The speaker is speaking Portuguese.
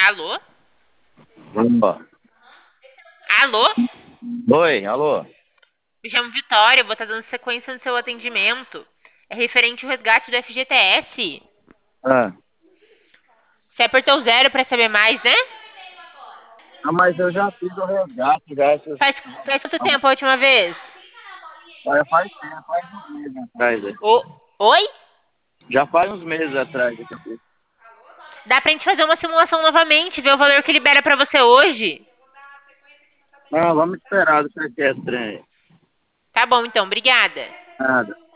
Alô? Alô. Alô? Oi, alô. Me chamo Vitória, vou estar dando sequência no seu atendimento. É referente ao resgate do FGTS. Ah, Você apertou o zero pra saber mais, né? mas eu já fiz o resgate, já, Faz quanto tempo a última vez? faz tempo, faz uns meses atrás. O... Oi? Já faz uns meses atrás. Que eu fiz. Dá pra gente fazer uma simulação novamente, ver o valor que libera pra você hoje? Não, vamos esperar do que é trem. Tá bom, então, obrigada. Nada.